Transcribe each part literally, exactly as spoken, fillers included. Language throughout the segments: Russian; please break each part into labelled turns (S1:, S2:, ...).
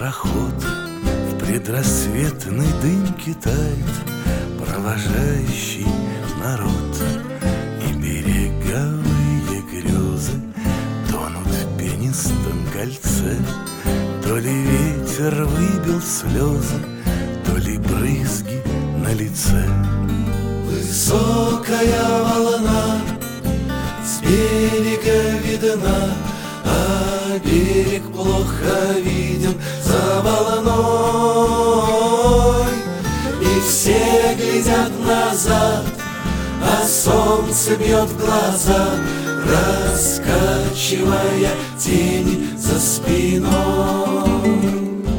S1: пароход в предрассветной дымке тает, провожающий народ. И береговые грезы тонут в пенистом кольце. То ли ветер выбил слезы, то ли брызги на лице. Высокая волна с берега видна, а берег плохо виден за волной. И все глядят назад, а солнце бьет в глаза, раскачивая тени за спиной.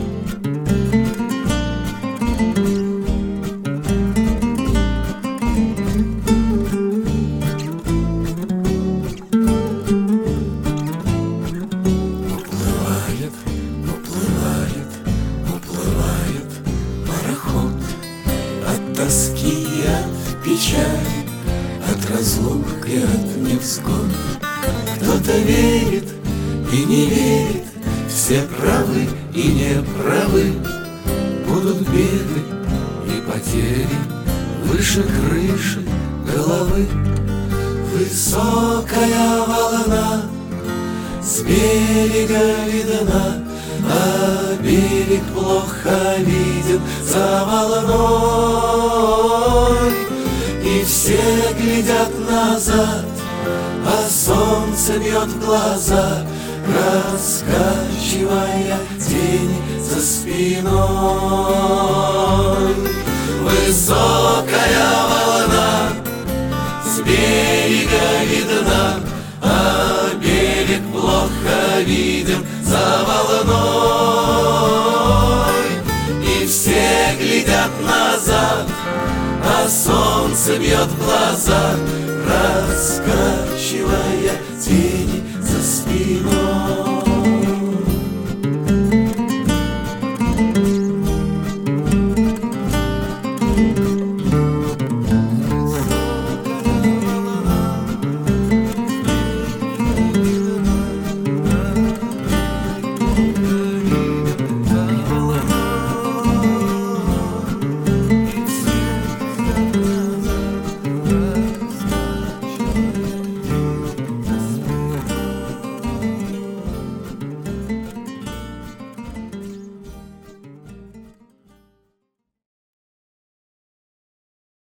S1: Тоски и от печали, от разлук и от невзгод. Кто-то верит и не верит, все правы и неправы. Будут беды и потери выше крыши головы. Высокая волна с берега видна, а берег плохо виден за волной. И все глядят назад, а солнце бьет в глаза, раскачивая тени за спиной. Высокая волна с берега видна, а берег плохо виден за волной. И все глядят назад, а солнце бьет в глаза, раскачивая тени за спиной.